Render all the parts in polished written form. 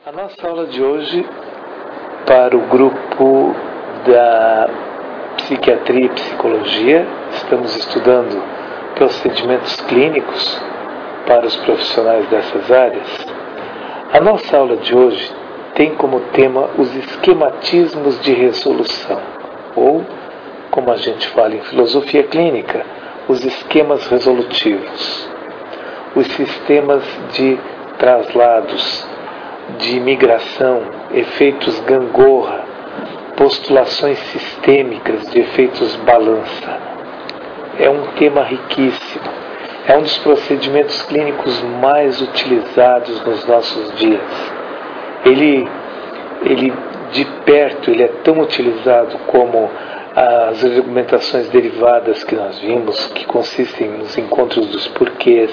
A nossa aula de hoje, para o grupo da Psiquiatria e Psicologia, estamos estudando procedimentos clínicos para os profissionais dessas áreas. A nossa aula de hoje tem como tema os esquematismos de resolução, ou, como a gente fala em filosofia clínica, os esquemas resolutivos, os sistemas de traslados, de migração, efeitos gangorra, postulações sistêmicas de efeitos balança. É um tema riquíssimo. É um dos procedimentos clínicos mais utilizados nos nossos dias. Ele de perto, ele é tão utilizado como as argumentações derivadas que nós vimos, que consistem nos encontros dos porquês,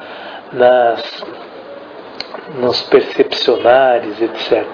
nos percepcionares, etc.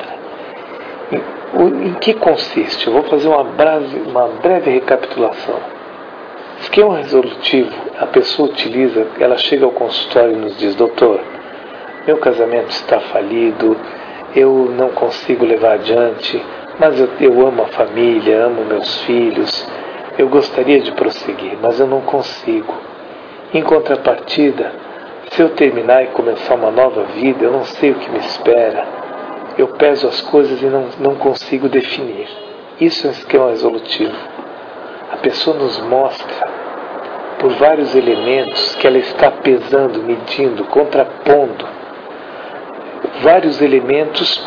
Em que consiste? Eu vou fazer uma breve recapitulação. Esquema resolutivo, a pessoa utiliza, ela chega ao consultório e nos diz: doutor, meu casamento está falido, eu não consigo levar adiante, mas eu amo a família, amo meus filhos, eu gostaria de prosseguir, mas eu não consigo. Em contrapartida, se eu terminar e começar uma nova vida, eu não sei o que me espera. Eu peso as coisas e não consigo definir. Isso é um esquema resolutivo. A pessoa nos mostra, por vários elementos, que ela está pesando, medindo, contrapondo vários elementos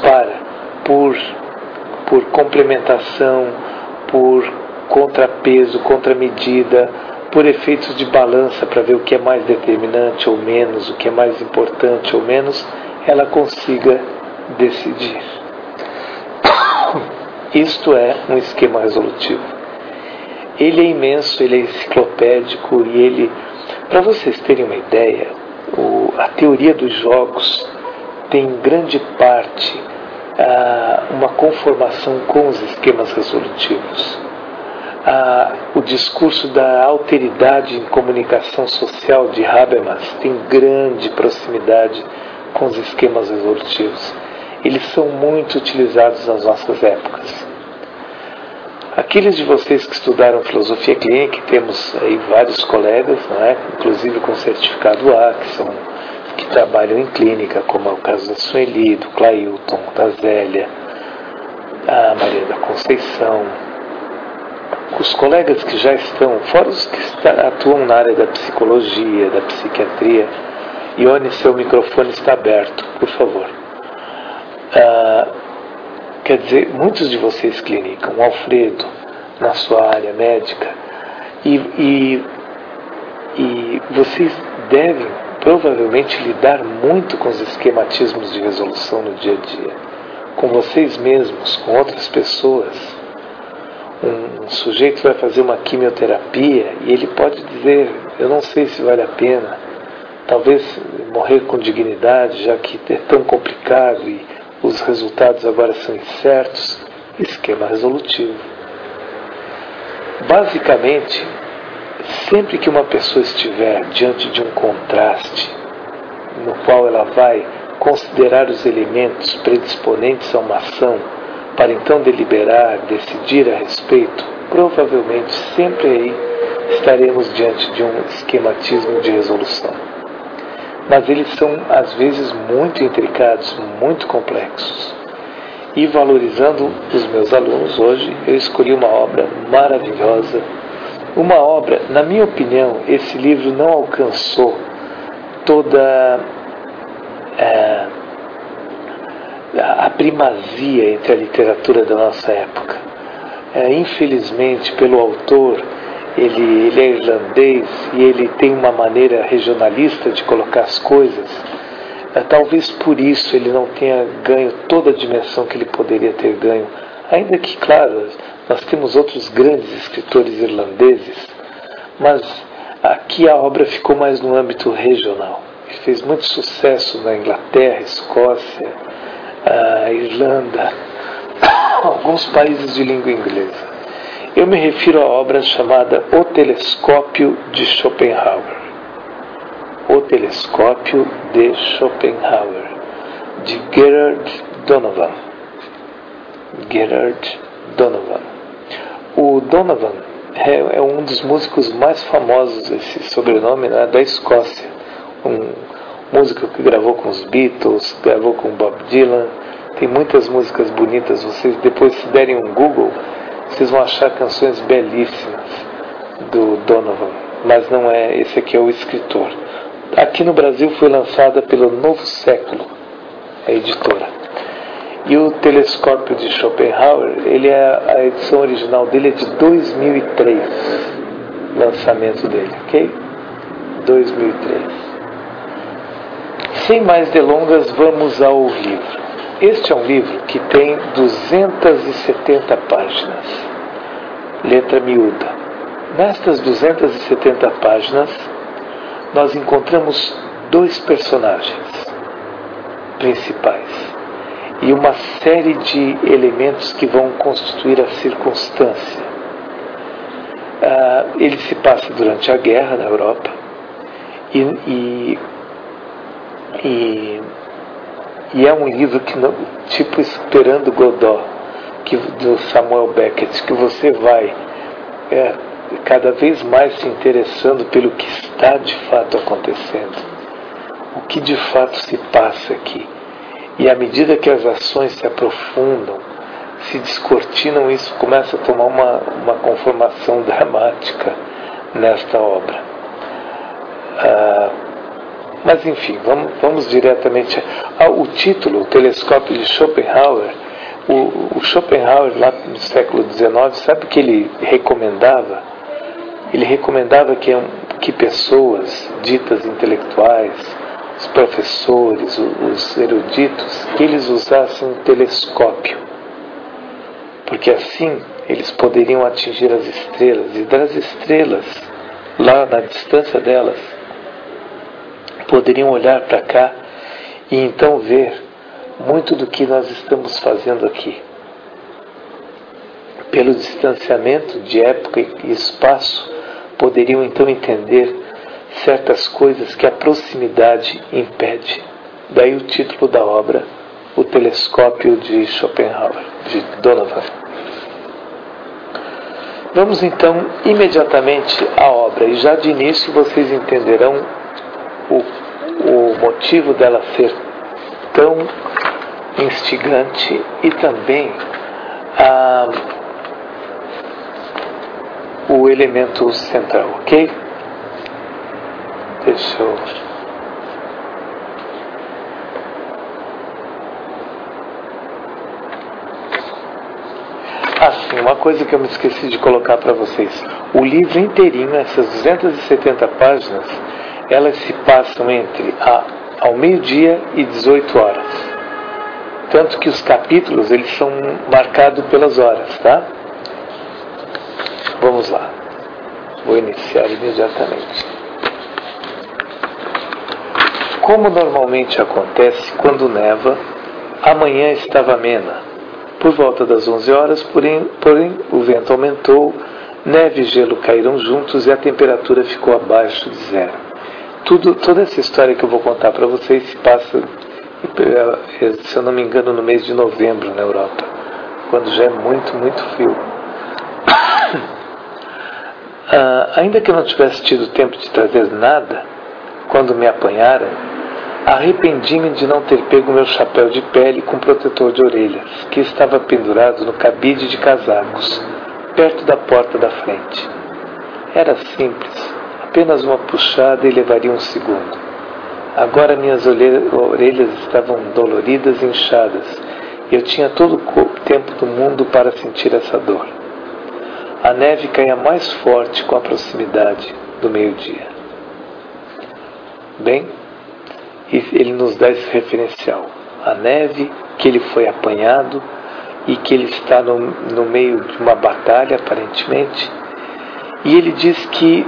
por complementação, por contrapeso, contramedida, por efeitos de balança, para ver o que é mais determinante ou menos, o que é mais importante ou menos, ela consiga decidir. Isto é um esquema resolutivo. Ele é imenso, ele é enciclopédico e ele, para vocês terem uma ideia, a teoria dos jogos tem em grande parte uma conformação com os esquemas resolutivos. O discurso da alteridade em comunicação social de Habermas tem grande proximidade com os esquemas resolutivos. Eles são muito utilizados nas nossas épocas. Aqueles de vocês que estudaram filosofia clínica, e temos aí vários colegas, não é? Inclusive com certificado A, que trabalham em clínica, como é o caso da Sueli, do Clailton, da Zélia, a Maria da Conceição. Os colegas que já estão, fora os que atuam na área da psicologia, da psiquiatria, Ione, seu microfone está aberto, por favor. Quer dizer, muitos de vocês clinicam, o Alfredo, na sua área médica, e vocês devem provavelmente lidar muito com os esquematismos de resolução no dia a dia, com vocês mesmos, com outras pessoas. Um sujeito vai fazer uma quimioterapia e ele pode dizer: eu não sei se vale a pena, talvez morrer com dignidade, já que é tão complicado e os resultados agora são incertos. Esquema resolutivo. Basicamente, sempre que uma pessoa estiver diante de um contraste, no qual ela vai considerar os elementos predisponentes a uma ação, para então deliberar, decidir a respeito, provavelmente sempre aí estaremos diante de um esquematismo de resolução. Mas eles são, às vezes, muito intricados, muito complexos. E valorizando os meus alunos hoje, eu escolhi uma obra maravilhosa. Uma obra, na minha opinião, esse livro não alcançou toda a primazia entre a literatura da nossa época. Infelizmente, pelo autor, ele é irlandês e ele tem uma maneira regionalista de colocar as coisas. Talvez por isso ele não tenha ganho toda a dimensão que ele poderia ter ganho. Ainda que, claro, nós temos outros grandes escritores irlandeses, mas aqui a obra ficou mais no âmbito regional. Ele fez muito sucesso na Inglaterra, Escócia, Irlanda, alguns países de língua inglesa. Eu me refiro à obra chamada O Telescópio de Schopenhauer. O Telescópio de Schopenhauer, de Gerard Donovan. Gerard Donovan. O Donovan é um dos músicos mais famosos, esse sobrenome, né, da Escócia. Um músico que gravou com os Beatles, gravou com Bob Dylan. Tem muitas músicas bonitas. Vocês depois, se derem um Google, vocês vão achar canções belíssimas do Donovan. Mas não é, esse aqui é o escritor. Aqui no Brasil foi lançada pelo Novo Século, a editora. E o Telescópio de Schopenhauer, a edição original dele é de 2003, lançamento dele, ok? 2003. Sem mais delongas, vamos ao livro. Este é um livro que tem 270 páginas, letra miúda. Nestas 270 páginas, nós encontramos 2 personagens principais e uma série de elementos que vão constituir a circunstância. Ele se passa durante a guerra na Europa e é um livro que, tipo Esperando Godot, do Samuel Beckett, que você vai cada vez mais se interessando pelo que está de fato acontecendo, o que de fato se passa aqui. E à medida que as ações se aprofundam, se descortinam, isso começa a tomar uma conformação dramática nesta obra. Mas enfim, vamos diretamente ao título, o Telescópio de Schopenhauer. O Schopenhauer, lá no século XIX, sabe o que ele recomendava? Ele recomendava que pessoas ditas intelectuais, os professores, os eruditos, que eles usassem um telescópio, porque assim eles poderiam atingir as estrelas, e das estrelas, lá na distância delas, poderiam olhar para cá e então ver muito do que nós estamos fazendo aqui. Pelo distanciamento de época e espaço, poderiam então entender certas coisas que a proximidade impede. Daí o título da obra, O Telescópio de Schopenhauer, de Donovan. Vamos então imediatamente à obra, e já de início vocês entenderão o motivo dela ser tão instigante e também o elemento central, ok? Deixa eu... Sim, uma coisa que eu me esqueci de colocar para vocês. O livro inteirinho, essas 270 páginas, elas se passam entre ao meio-dia e 18 horas. Tanto que os capítulos, eles são marcados pelas horas, tá? Vamos lá. Vou iniciar imediatamente. Como normalmente acontece quando neva, a manhã estava amena. Por volta das 11 horas, porém o vento aumentou, neve e gelo caíram juntos e a temperatura ficou abaixo de zero. Toda essa história que eu vou contar para vocês se passa, se eu não me engano, no mês de novembro na Europa, quando já é muito, muito frio. Ainda que eu não tivesse tido tempo de trazer nada, quando me apanharam, arrependi-me de não ter pego meu chapéu de pele com protetor de orelhas, que estava pendurado no cabide de casacos, perto da porta da frente. Era simples, apenas uma puxada e levaria um segundo. Agora minhas orelhas estavam doloridas e inchadas, e eu tinha todo o tempo do mundo para sentir essa dor. A neve caía mais forte com a proximidade do meio-dia. Bem, ele nos dá esse referencial. A neve, que ele foi apanhado e que ele está no meio de uma batalha, aparentemente. E ele diz que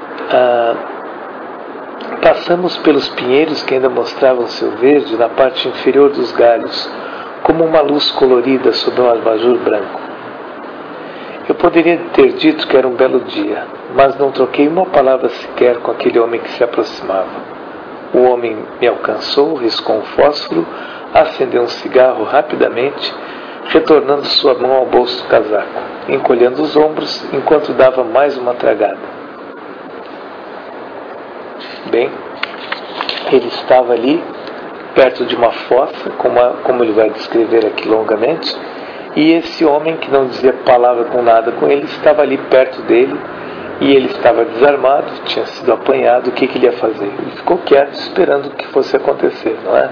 passamos pelos pinheiros que ainda mostravam seu verde na parte inferior dos galhos, como uma luz colorida sob um abajur branco. Eu poderia ter dito que era um belo dia, mas não troquei uma palavra sequer com aquele homem que se aproximava. O homem me alcançou, riscou um fósforo, acendeu um cigarro rapidamente, retornando sua mão ao bolso do casaco, encolhendo os ombros enquanto dava mais uma tragada. Bem, ele estava ali, perto de uma fossa, como ele vai descrever aqui longamente, e esse homem, que não dizia palavra com nada com ele, estava ali perto dele, e ele estava desarmado, tinha sido apanhado. O que ele ia fazer? Ele ficou quieto, esperando o que fosse acontecer, não é?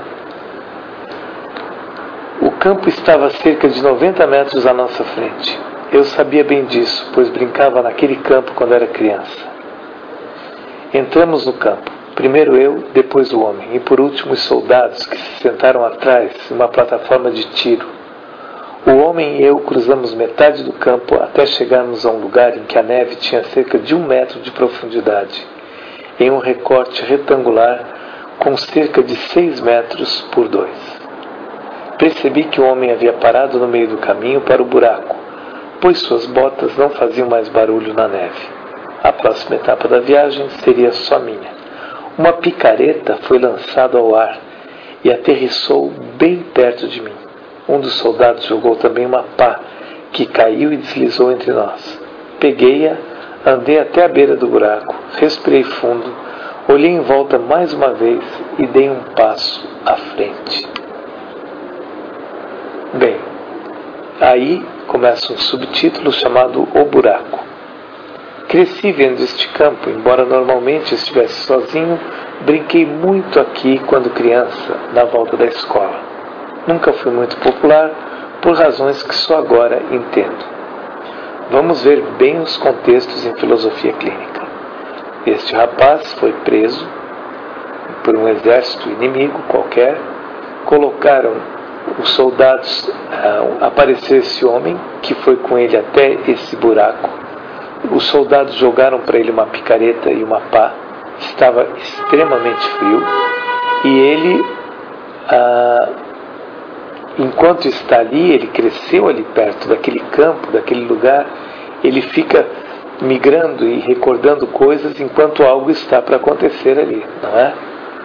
O campo estava a cerca de 90 metros à nossa frente. Eu sabia bem disso, pois brincava naquele campo quando era criança. Entramos no campo. Primeiro eu, depois o homem, e por último os soldados que se sentaram atrás, em uma plataforma de tiro. O homem e eu cruzamos metade do campo até chegarmos a um lugar em que a neve tinha cerca de 1 metro de profundidade, em um recorte retangular com cerca de 6 metros por 2. Percebi que o homem havia parado no meio do caminho para o buraco, pois suas botas não faziam mais barulho na neve. A próxima etapa da viagem seria só minha. Uma picareta foi lançada ao ar e aterrissou bem perto de mim. Um dos soldados jogou também uma pá, que caiu e deslizou entre nós. Peguei-a, andei até a beira do buraco, respirei fundo, olhei em volta mais uma vez e dei um passo à frente. Bem, aí começa um subtítulo chamado O Buraco. Cresci vendo este campo, embora normalmente estivesse sozinho, brinquei muito aqui quando criança, na volta da escola. Nunca fui muito popular, por razões que só agora entendo. Vamos ver bem os contextos em filosofia clínica. Este rapaz foi preso por um exército inimigo qualquer. Colocaram os soldados, apareceu esse homem, que foi com ele até esse buraco. Os soldados jogaram para ele uma picareta e uma pá. Estava extremamente frio. E ele... enquanto está ali, ele cresceu ali perto daquele campo, daquele lugar, ele fica migrando e recordando coisas enquanto algo está para acontecer ali, não é?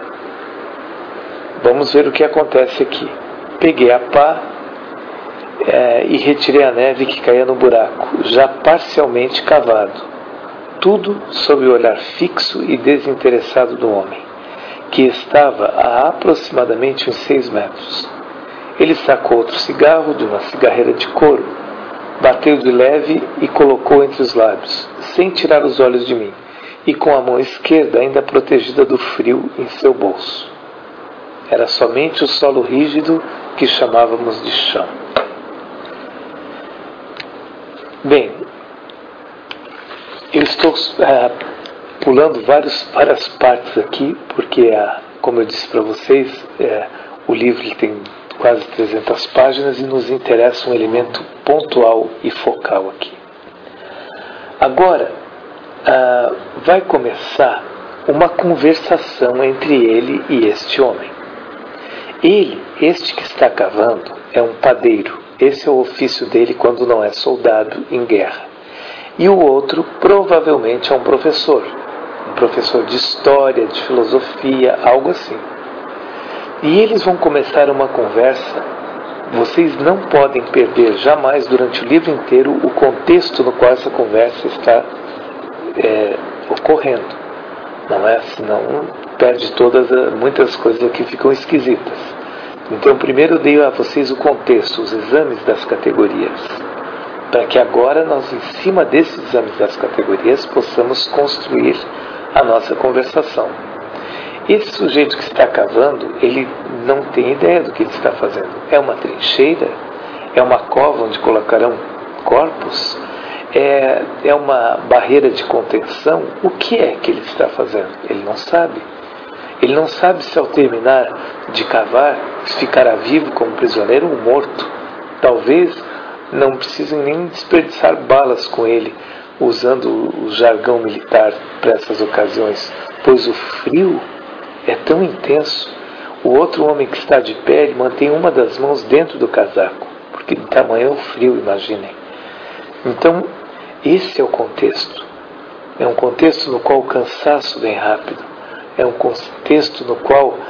Vamos ver o que acontece aqui. Peguei a pá e retirei a neve que caía no buraco, já parcialmente cavado. Tudo sob o olhar fixo e desinteressado do homem, que estava a aproximadamente uns 6 metros. Ele sacou outro cigarro de uma cigarreira de couro, bateu de leve e colocou entre os lábios, sem tirar os olhos de mim, e com a mão esquerda ainda protegida do frio em seu bolso. Era somente o solo rígido que chamávamos de chão. Bem, eu estou pulando várias partes aqui, porque, como eu disse para vocês, o livro ele tem quase 300 páginas e nos interessa um elemento pontual e focal aqui. Agora, vai começar uma conversação entre ele e este homem. Este que está cavando, é um padeiro. Esse é o ofício dele quando não é soldado em guerra. E o outro provavelmente é um professor de história, de filosofia, algo assim. E eles vão começar uma conversa. Vocês não podem perder jamais durante o livro inteiro o contexto no qual essa conversa está ocorrendo. Não é? Senão perde muitas coisas aqui ficam esquisitas. Então primeiro eu dei a vocês o contexto, os exames das categorias, para que agora nós, em cima desses exames das categorias, possamos construir a nossa conversação. Esse sujeito que está cavando, ele não tem ideia do que ele está fazendo. É uma trincheira? É uma cova onde colocarão corpos? É uma barreira de contenção? O que é que ele está fazendo? Ele não sabe. Ele não sabe se ao terminar de cavar, ficará vivo como prisioneiro ou morto. Talvez não precisem nem desperdiçar balas com ele, usando o jargão militar para essas ocasiões, pois o frio é tão intenso. O outro homem que está de pé, ele mantém uma das mãos dentro do casaco, porque de tamanho é o frio, imaginem. Então, esse é o contexto. É um contexto no qual o cansaço vem rápido. É um contexto no qual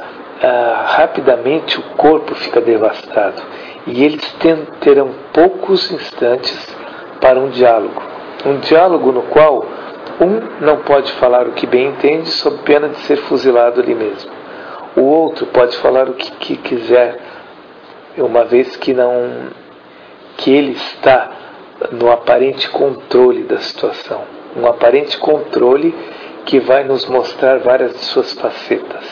rapidamente o corpo fica devastado e eles terão poucos instantes para um diálogo. Um diálogo no qual um não pode falar o que bem entende sob pena de ser fuzilado ali mesmo. O outro pode falar o que quiser, uma vez que ele está no aparente controle da situação. Um aparente controle que vai nos mostrar várias de suas facetas.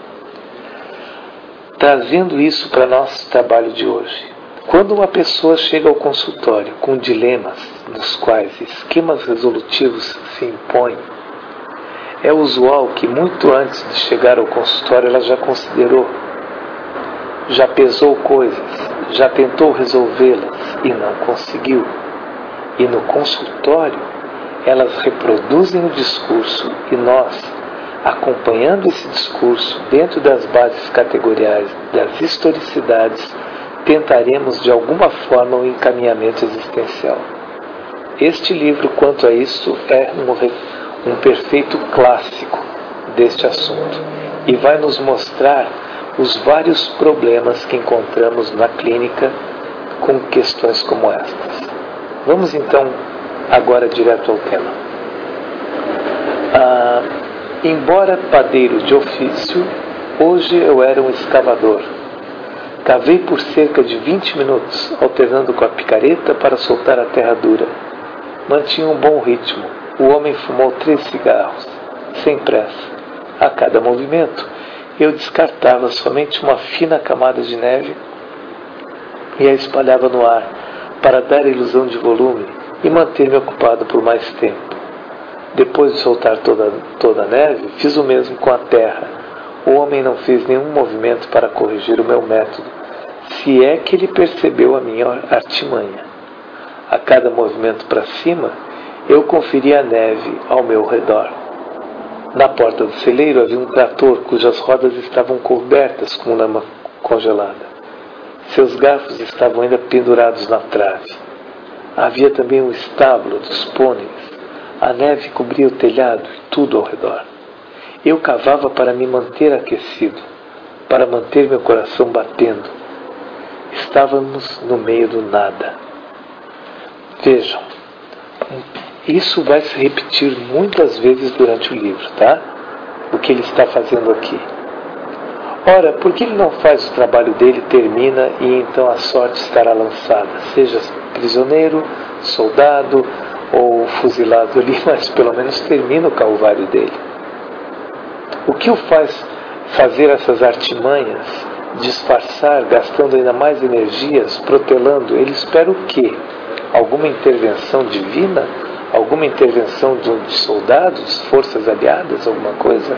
Trazendo isso para nosso trabalho de hoje. Quando uma pessoa chega ao consultório com dilemas nos quais esquemas resolutivos se impõem, é usual que muito antes de chegar ao consultório ela já considerou, já pesou coisas, já tentou resolvê-las e não conseguiu. E no consultório elas reproduzem o discurso e nós, acompanhando esse discurso dentro das bases categoriais das historicidades, tentaremos de alguma forma um encaminhamento existencial. Este livro, quanto a isso, é um perfeito clássico deste assunto e vai nos mostrar os vários problemas que encontramos na clínica com questões como estas. Vamos então agora direto ao tema. Embora padeiro de ofício, hoje eu era um escavador. Cavei por cerca de 20 minutos, alternando com a picareta para soltar a terra dura. Mantinha um bom ritmo. O homem fumou 3 cigarros, sem pressa. A cada movimento, eu descartava somente uma fina camada de neve e a espalhava no ar, para dar a ilusão de volume e manter-me ocupado por mais tempo. Depois de soltar toda a neve, fiz o mesmo com a terra. O homem não fez nenhum movimento para corrigir o meu método, se é que ele percebeu a minha artimanha. A cada movimento para cima, eu conferia a neve ao meu redor. Na porta do celeiro havia um trator cujas rodas estavam cobertas com lama congelada. Seus garfos estavam ainda pendurados na trave. Havia também um estábulo dos pôneis. A neve cobria o telhado e tudo ao redor. Eu cavava para me manter aquecido, para manter meu coração batendo. Estávamos no meio do nada. Vejam, isso vai se repetir muitas vezes durante o livro, tá? O que ele está fazendo aqui. Ora, por que ele não faz o trabalho dele, termina e então a sorte estará lançada? Seja prisioneiro, soldado ou fuzilado ali, mas pelo menos termina o calvário dele. O que o faz fazer essas artimanhas, disfarçar, gastando ainda mais energias, protelando? Ele espera o quê? Alguma intervenção divina? Alguma intervenção de soldados, forças aliadas, alguma coisa?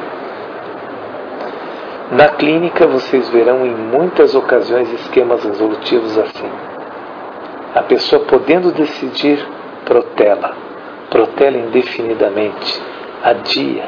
Na clínica vocês verão em muitas ocasiões esquemas resolutivos assim. A pessoa podendo decidir, protela indefinidamente, adia,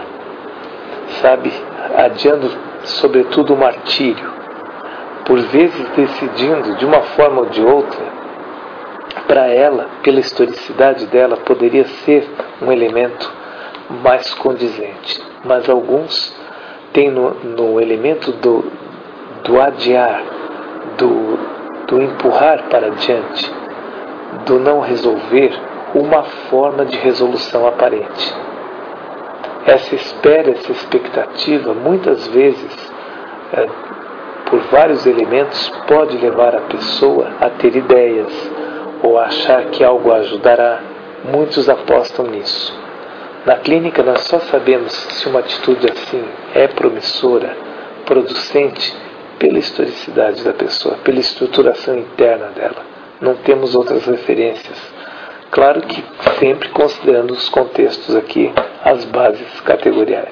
adiando sobretudo o martírio, por vezes decidindo de uma forma ou de outra. Para ela, pela historicidade dela, poderia ser um elemento mais condizente, mas alguns têm no elemento do adiar, do empurrar para adiante, do não resolver, uma forma de resolução aparente. Essa espera, essa expectativa, muitas vezes, por vários elementos, pode levar a pessoa a ter ideias ou a achar que algo a ajudará. Muitos apostam nisso. Na clínica nós só sabemos se uma atitude assim é promissora, producente, pela historicidade da pessoa, pela estruturação interna dela. Não temos outras referências. Claro que sempre considerando os contextos aqui, as bases categoriais.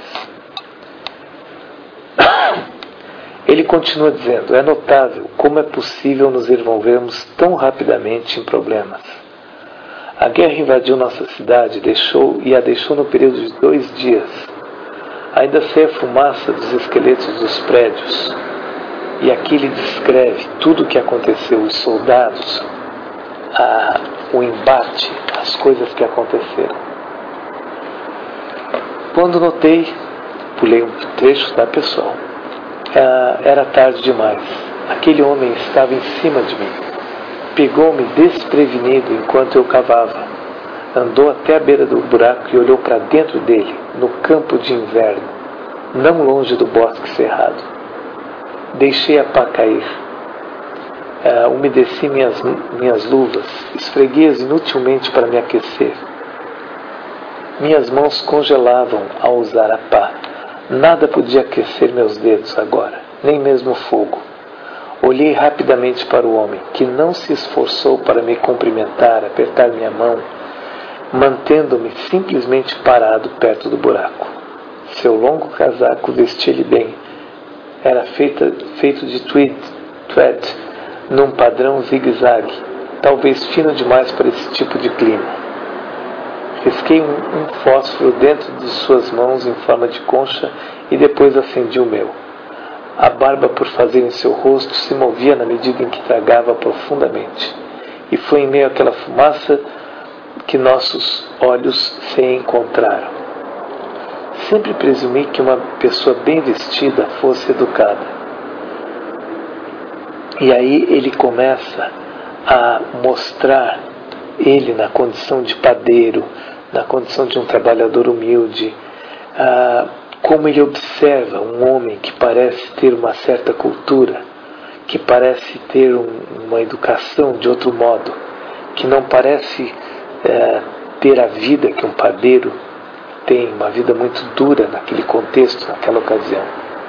Ele continua dizendo: é notável como é possível nos envolvermos tão rapidamente em problemas. A guerra invadiu nossa cidade e a deixou no período de 2 dias. Ainda saía fumaça dos esqueletos dos prédios. E aqui ele descreve tudo o que aconteceu, os soldados, o embate, as coisas que aconteceram. Quando notei, pulei um trecho, tá, pessoal? Era tarde demais. Aquele homem estava em cima de mim. Pegou-me desprevenido enquanto eu cavava. Andou até a beira do buraco e olhou para dentro dele, no campo de inverno, não longe do bosque cerrado. Deixei a pá cair. Umedeci minhas luvas, esfreguei-as inutilmente para me aquecer. Minhas mãos congelavam ao usar a pá. Nada podia aquecer meus dedos agora, nem mesmo fogo. Olhei rapidamente para o homem, que não se esforçou para me cumprimentar, apertar minha mão, mantendo-me simplesmente parado perto do buraco. Seu longo casaco vestia-lhe bem. Era feito de tweed, num padrão zigue-zague, talvez fino demais para esse tipo de clima. Risquei um fósforo dentro de suas mãos em forma de concha e depois acendi o meu. A barba por fazer em seu rosto se movia na medida em que tragava profundamente. E foi em meio àquela fumaça que nossos olhos se encontraram. Sempre presumi que uma pessoa bem vestida fosse educada. E aí ele começa a mostrar ele na condição de padeiro, na condição de um trabalhador humilde, como ele observa um homem que parece ter uma certa cultura, que parece ter uma educação de outro modo, que não parece ter a vida que um padeiro tem, uma vida muito dura naquele contexto, naquela ocasião.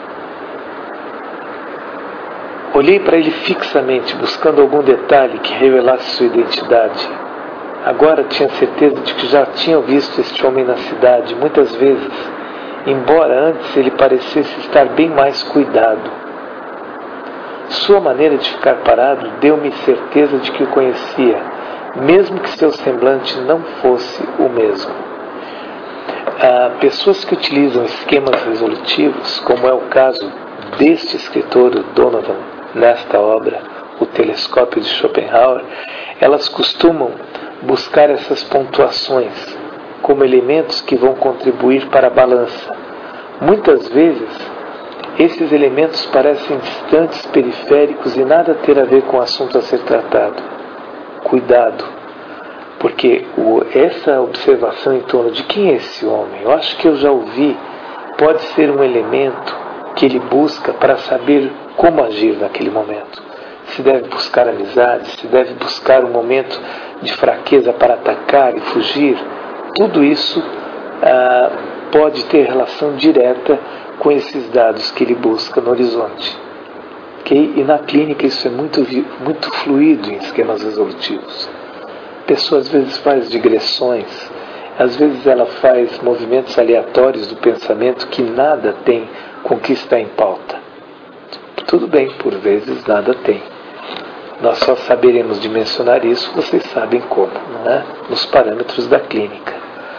Olhei para ele fixamente, buscando algum detalhe que revelasse sua identidade. Agora tinha certeza de que já tinha visto este homem na cidade muitas vezes, embora antes ele parecesse estar bem mais cuidado. Sua maneira de ficar parado deu-me certeza de que o conhecia, mesmo que seu semblante não fosse o mesmo. Pessoas que utilizam esquemas resolutivos, como é o caso deste escritor, o Donovan, nesta obra, O Telescópio de Schopenhauer, elas costumam buscar essas pontuações como elementos que vão contribuir para a balança. Muitas vezes, esses elementos parecem distantes, periféricos e nada ter a ver com o assunto a ser tratado. Cuidado, porque essa observação em torno de quem é esse homem, eu acho que eu já ouvi, pode ser um elemento que ele busca para saber como agir naquele momento. Se deve buscar amizade, se deve buscar um momento de fraqueza para atacar e fugir. Tudo isso pode ter relação direta com esses dados que ele busca no horizonte. Okay? E na clínica isso é muito fluido em esquemas resolutivos. A pessoa às vezes faz digressões, às vezes ela faz movimentos aleatórios do pensamento que nada tem com o que está em pauta. Tudo bem, por vezes nada tem. Nós só saberemos dimensionar isso, vocês sabem como, não é? Nos parâmetros da clínica.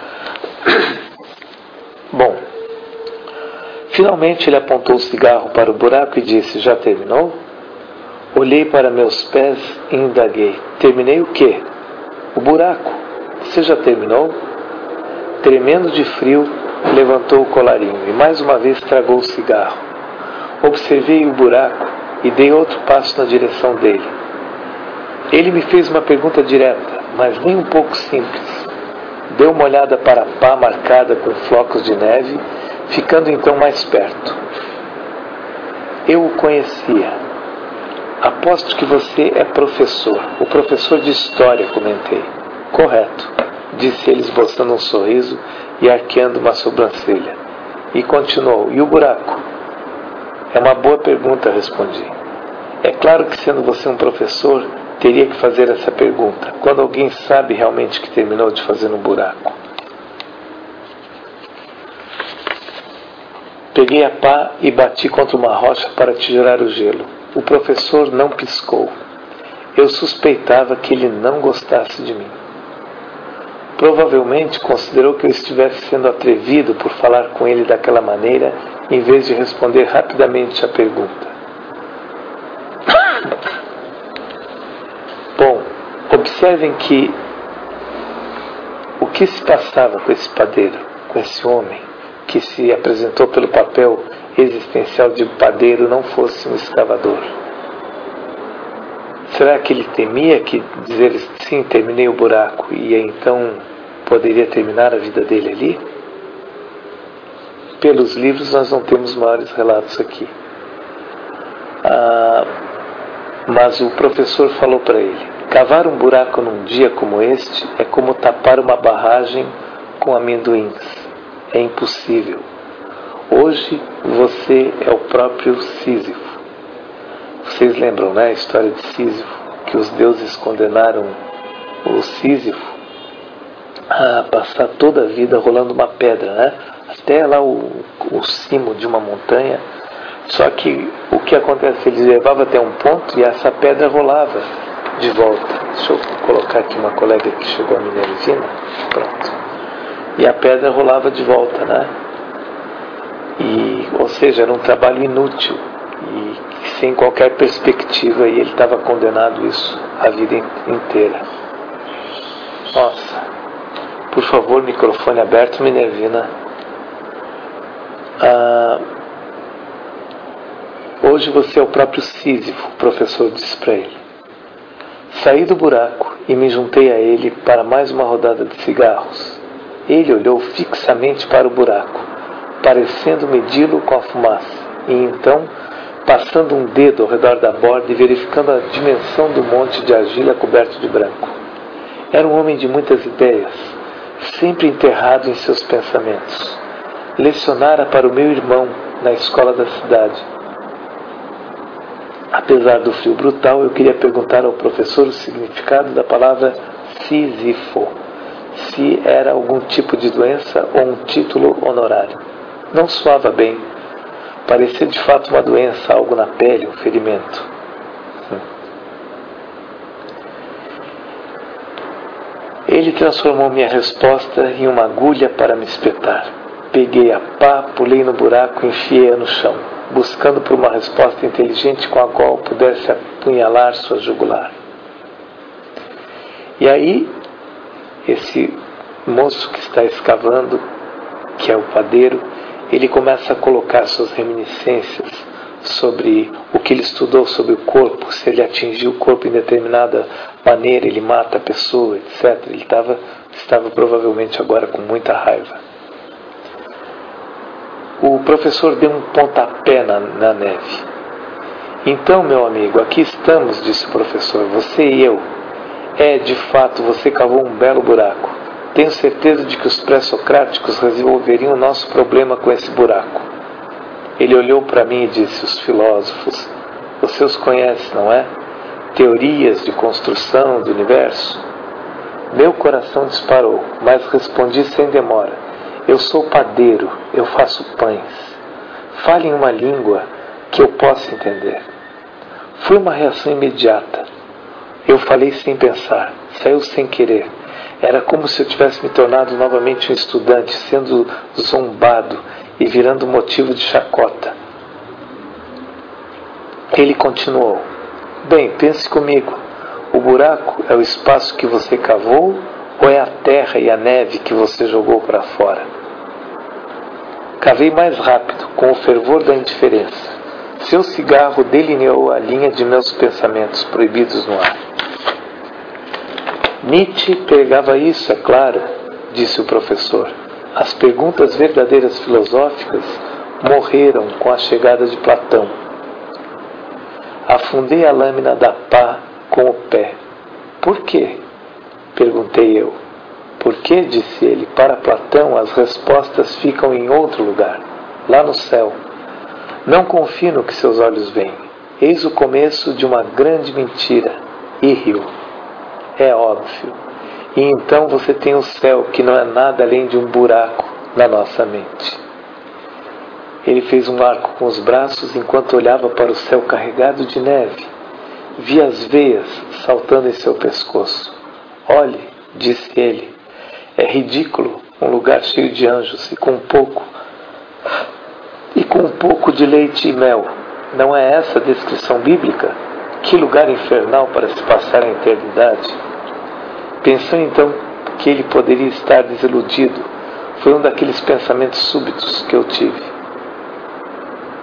Bom, finalmente ele apontou o cigarro para o buraco e disse: já terminou? Olhei para meus pés e indaguei: terminei o quê? O buraco. Você já terminou? Tremendo de frio, levantou o colarinho e mais uma vez tragou o cigarro. Observei o buraco e dei outro passo na direção dele. Ele me fez uma pergunta direta, mas nem um pouco simples. Deu uma olhada para a pá marcada com flocos de neve, ficando então mais perto. Eu o conhecia. Aposto que você é professor, o professor de história, comentei. Correto, disse ele esboçando um sorriso e arqueando uma sobrancelha. E continuou: e o buraco? É uma boa pergunta, respondi. É claro que, sendo você um professor, teria que fazer essa pergunta, quando alguém sabe realmente que terminou de fazer um buraco. Peguei a pá e bati contra uma rocha para tirar o gelo. O professor não piscou. Eu suspeitava que ele não gostasse de mim. Provavelmente considerou que eu estivesse sendo atrevido por falar com ele daquela maneira, em vez de responder rapidamente à pergunta. Bom, observem que o que se passava com esse padeiro, com esse homem que se apresentou pelo papel existencial de padeiro não fosse um escavador? Será que ele temia que dizer sim, terminei o buraco, e então poderia terminar a vida dele ali? Pelos livros nós não temos maiores relatos aqui. Mas o professor falou para ele: cavar um buraco num dia como este é como tapar uma barragem com amendoins. É impossível. Hoje você é o próprio Sísifo. Vocês lembram, né, a história de Sísifo, que os deuses condenaram o Sísifo a passar toda a vida rolando uma pedra, né, até lá o cimo de uma montanha. Só que o que acontece? Ele levava até um ponto e essa pedra rolava de volta. Deixa eu colocar aqui uma colega que chegou, a Minervina. Pronto. E a pedra rolava de volta, né? Ou seja, era um trabalho inútil e sem qualquer perspectiva, e ele estava condenado isso a vida inteira. Nossa, por favor, microfone aberto, Minervina. Hoje você é o próprio Sísifo, o professor disse para ele. Saí do buraco e me juntei a ele para mais uma rodada de cigarros. Ele olhou fixamente para o buraco, parecendo medi-lo com a fumaça, e então, passando um dedo ao redor da borda e verificando a dimensão do monte de argila coberto de branco. Era um homem de muitas ideias, sempre enterrado em seus pensamentos. Lecionara para o meu irmão na escola da cidade. Apesar do frio brutal, eu queria perguntar ao professor o significado da palavra Sísifo, se era algum tipo de doença ou um título honorário. Não soava bem. Parecia de fato uma doença, algo na pele, um ferimento. Ele transformou minha resposta em uma agulha para me espetar. Peguei a pá, pulei no buraco e enfiei-a no chão, buscando por uma resposta inteligente com a qual pudesse apunhalar sua jugular. E aí, esse moço que está escavando, que é o padeiro, ele começa a colocar suas reminiscências sobre o que ele estudou sobre o corpo. Se ele atingir o corpo em determinada maneira, ele mata a pessoa, etc. Ele estava provavelmente agora com muita raiva. O professor deu um pontapé na neve. Então, meu amigo, aqui estamos, disse o professor, você e eu. De fato, você cavou um belo buraco. Tenho certeza de que os pré-socráticos resolveriam o nosso problema com esse buraco. Ele olhou para mim e disse: os filósofos, você os conhece, não é? Teorias de construção do universo. Meu coração disparou, mas respondi sem demora: eu sou padeiro, eu faço pães. Fale em uma língua que eu possa entender. Foi uma reação imediata. Eu falei sem pensar, saiu sem querer. Era como se eu tivesse me tornado novamente um estudante, sendo zombado e virando motivo de chacota. Ele continuou: bem, pense comigo. O buraco é o espaço que você cavou ou é a terra e a neve que você jogou para fora? Cavei mais rápido, com o fervor da indiferença. Seu cigarro delineou a linha de meus pensamentos proibidos no ar. Nietzsche pregava isso, é claro, disse o professor. As perguntas verdadeiras filosóficas morreram com a chegada de Platão. Afundei a lâmina da pá com o pé. Por quê? Perguntei eu. Por quê? Disse ele. Para Platão as respostas ficam em outro lugar, lá no céu. Não confie no que seus olhos veem. Eis o começo de uma grande mentira. E riu. É óbvio. E então você tem o céu, que não é nada além de um buraco na nossa mente. Ele fez um arco com os braços enquanto olhava para o céu carregado de neve. Vi as veias saltando em seu pescoço. Olhe, disse ele, é ridículo um lugar cheio de anjos e com um pouco de leite e mel. Não é essa a descrição bíblica? Que lugar infernal para se passar a eternidade. Pensou então que ele poderia estar desiludido. Foi um daqueles pensamentos súbitos que eu tive.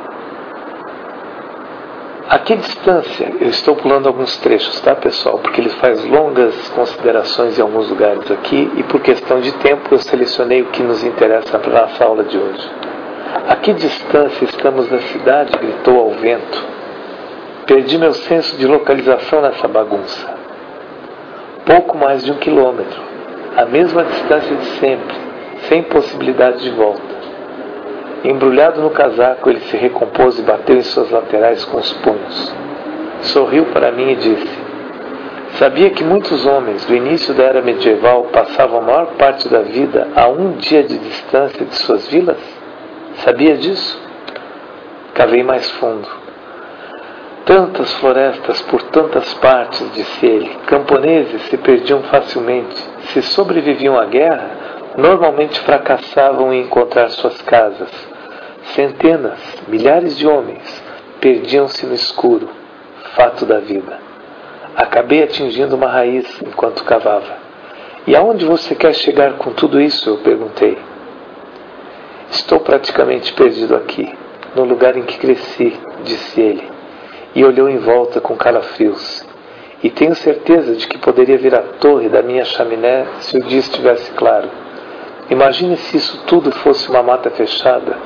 A que distância? Eu estou pulando alguns trechos, tá, pessoal? Porque ele faz longas considerações em alguns lugares aqui e por questão de tempo eu selecionei o que nos interessa para a nossa aula de hoje. A que distância estamos da cidade? Gritou ao vento. Perdi meu senso de localização nessa bagunça. Pouco mais de 1 quilômetro. A mesma distância de sempre, sem possibilidade de volta. Embrulhado no casaco, ele se recompôs e bateu em suas laterais com os punhos. Sorriu para mim e disse: sabia que muitos homens do início da era medieval passavam a maior parte da vida a 1 dia de distância de suas vilas? Sabia disso? Cavei mais fundo. Tantas florestas por tantas partes, disse ele. Camponeses se perdiam facilmente. Se sobreviviam à guerra, normalmente fracassavam em encontrar suas casas. Centenas, milhares de homens perdiam-se no escuro, fato da vida. Acabei atingindo uma raiz enquanto cavava. E aonde você quer chegar com tudo isso? Eu perguntei. Estou praticamente perdido aqui, no lugar em que cresci, disse ele, e olhou em volta com calafrios. E tenho certeza de que poderia ver a torre da minha chaminé se o dia estivesse claro. Imagine se isso tudo fosse uma mata fechada,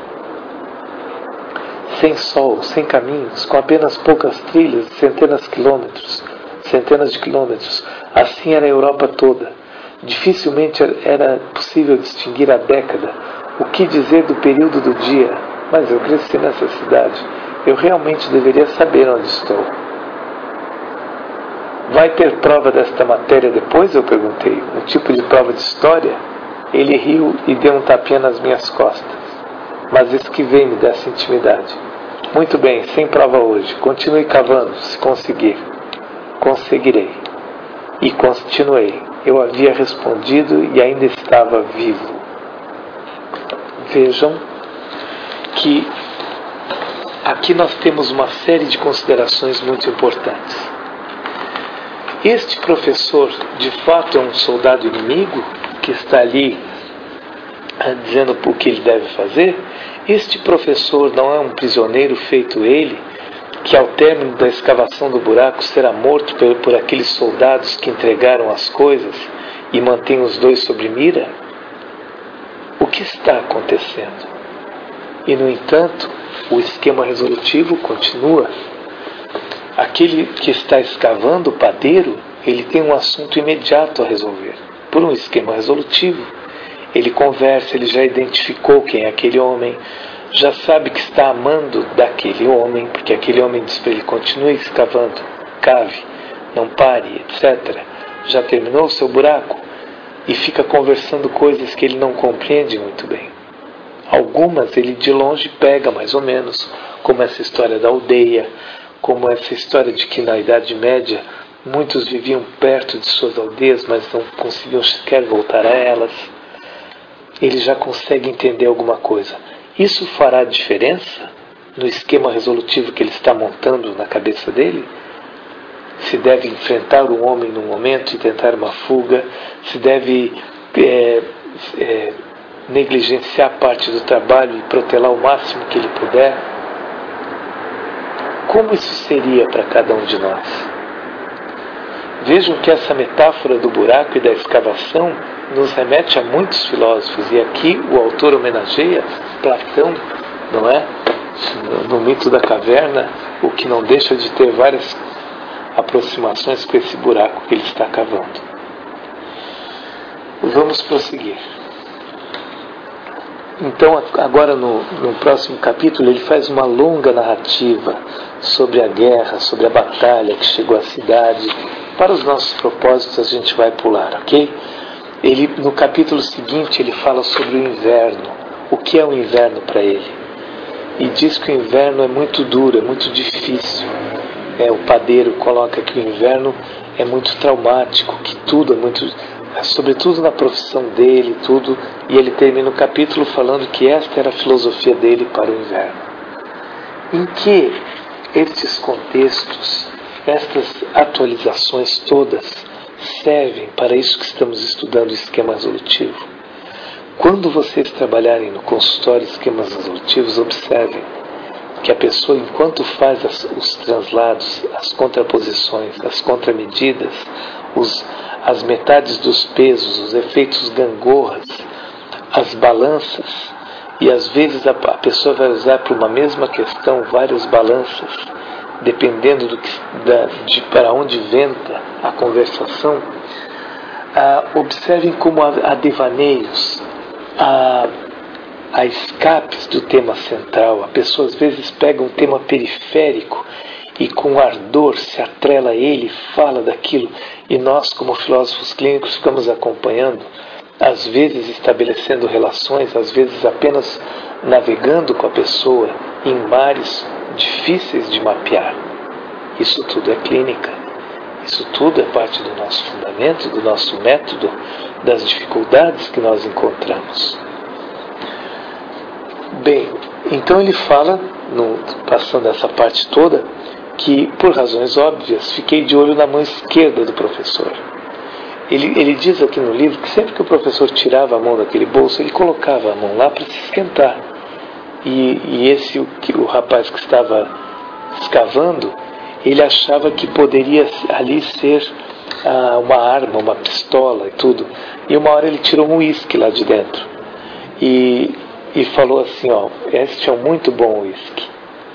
sem sol, sem caminhos, com apenas poucas trilhas, centenas de quilômetros. Assim era a Europa toda. Dificilmente era possível distinguir a década. O que dizer do período do dia? Mas eu cresci nessa cidade. Eu realmente deveria saber onde estou. Vai ter prova desta matéria depois? Eu perguntei. Um tipo de prova de história? Ele riu e deu um tapinha nas minhas costas. Mas esquivei-me dessa intimidade. Muito bem, sem prova hoje. Continue cavando, se conseguir. Conseguirei. E continuei. Eu havia respondido e ainda estava vivo. Vejam que aqui nós temos uma série de considerações muito importantes. Este professor, de fato, é um soldado inimigo que está ali dizendo o que ele deve fazer. Este professor não é um prisioneiro feito ele, que ao término da escavação do buraco será morto por aqueles soldados que entregaram as coisas e mantêm os dois sob mira? O que está acontecendo? E, no entanto, o esquema resolutivo continua. Aquele que está escavando, o padeiro, ele tem um assunto imediato a resolver. Por um esquema resolutivo, ele conversa, ele já identificou quem é aquele homem, já sabe que está amando daquele homem, porque aquele homem diz para ele: continue escavando, cave, não pare, etc. Já terminou o seu buraco? E fica conversando coisas que ele não compreende muito bem. Algumas ele de longe pega mais ou menos, como essa história da aldeia, como essa história de que na Idade Média muitos viviam perto de suas aldeias, mas não conseguiam sequer voltar a elas. Ele já consegue entender alguma coisa. Isso fará diferença no esquema resolutivo que ele está montando na cabeça dele? Se deve enfrentar um homem num momento e tentar uma fuga, se deve negligenciar parte do trabalho e protelar o máximo que ele puder. Como isso seria para cada um de nós? Vejam que essa metáfora do buraco e da escavação nos remete a muitos filósofos, e aqui o autor homenageia Platão, não é? No mito da caverna, o que não deixa de ter várias aproximações com esse buraco que ele está cavando. Vamos prosseguir. Então, agora no próximo capítulo, ele faz uma longa narrativa sobre a guerra, sobre a batalha que chegou à cidade. Para os nossos propósitos, a gente vai pular, ok? No capítulo seguinte, ele fala sobre o inverno. O que é o inverno para ele? E diz que o inverno é muito duro, é muito difícil. O padeiro coloca que o inverno é muito traumático, que tudo é muito... sobretudo na profissão dele, tudo, e ele termina o capítulo falando que esta era a filosofia dele para o inverno. Em que estes contextos, estas atualizações todas, servem para isso que estamos estudando, o esquema resolutivo? Quando vocês trabalharem no consultório esquemas resolutivos, observem que a pessoa, enquanto faz os translados, as contraposições, as contramedidas, as metades dos pesos, os efeitos gangorras, as balanças, e às vezes a pessoa vai usar para uma mesma questão várias balanças, dependendo de para onde venta a conversação. Observem como há devaneios, há escapes do tema central. A pessoa às vezes pega um tema periférico e com ardor se atrela a ele, fala daquilo, e nós, como filósofos clínicos, ficamos acompanhando, às vezes estabelecendo relações, às vezes apenas navegando com a pessoa em mares difíceis de mapear. Isso tudo é clínica, isso tudo é parte do nosso fundamento, do nosso método, das dificuldades que nós encontramos. Bem, então ele fala, passando essa parte toda, que por razões óbvias fiquei de olho na mão esquerda do professor. Ele diz aqui no livro que sempre que o professor tirava a mão daquele bolso, ele colocava a mão lá para se esquentar. E o rapaz que estava escavando, ele achava que poderia ali ser uma arma, uma pistola e tudo. E uma hora ele tirou um uísque lá de dentro. E falou assim, este é um muito bom uísque.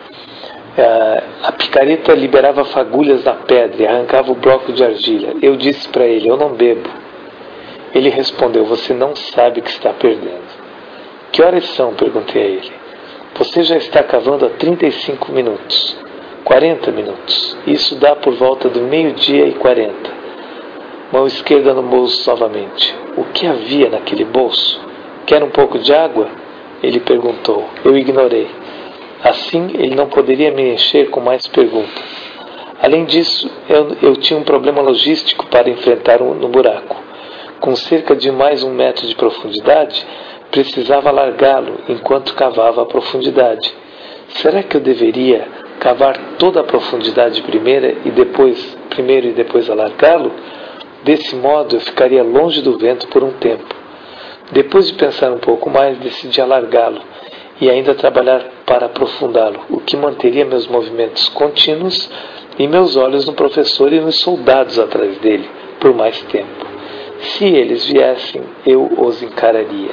A picareta liberava fagulhas na pedra e arrancava o bloco de argila. Eu disse para ele, eu não bebo. Ele respondeu, você não sabe o que está perdendo. Que horas são? Perguntei a ele. Você já está cavando há 35 minutos. 40 minutos. Isso dá por volta do 12:40. Mão esquerda no bolso novamente. O que havia naquele bolso? Quer um pouco de água? Ele perguntou. Eu ignorei. Assim, ele não poderia me encher com mais perguntas. Além disso, eu tinha um problema logístico para enfrentar no buraco. Com cerca de mais 1 metro de profundidade, precisava largá-lo enquanto cavava a profundidade. Será que eu deveria cavar toda a profundidade primeiro e depois alargá-lo? Desse modo, eu ficaria longe do vento por um tempo. Depois de pensar um pouco mais, decidi alargá-lo e ainda trabalhar para aprofundá-lo, o que manteria meus movimentos contínuos e meus olhos no professor e nos soldados atrás dele por mais tempo. Se eles viessem, eu os encararia.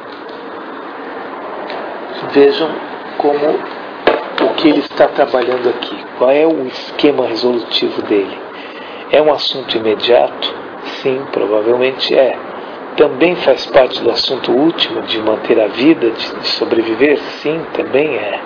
Vejam o que ele está trabalhando aqui. Qual é o esquema resolutivo dele? É um assunto imediato? Sim, provavelmente é. Também faz parte do assunto último de manter a vida, de sobreviver? Sim, também é.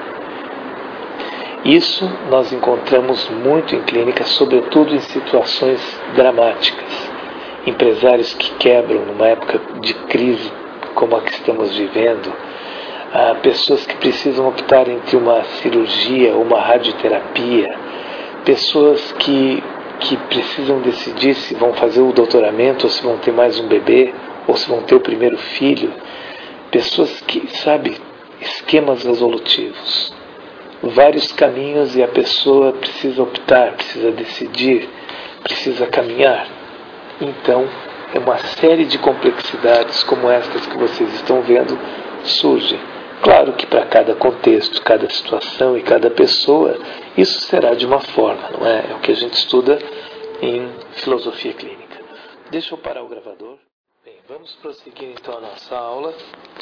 Isso nós encontramos muito em clínica, sobretudo em situações dramáticas. Empresários que quebram numa época de crise como a que estamos vivendo, pessoas que precisam optar entre uma cirurgia ou uma radioterapia, pessoas que precisam decidir se vão fazer o doutoramento ou se vão ter mais um bebê, ou se vão ter o primeiro filho, pessoas que, esquemas resolutivos, vários caminhos e a pessoa precisa optar, precisa decidir, precisa caminhar. Então, é uma série de complexidades como estas que vocês estão vendo surgem. Claro que para cada contexto, cada situação e cada pessoa, isso será de uma forma, não é? É o que a gente estuda em filosofia clínica. Deixa eu parar o gravador. Bem, vamos prosseguir então a nossa aula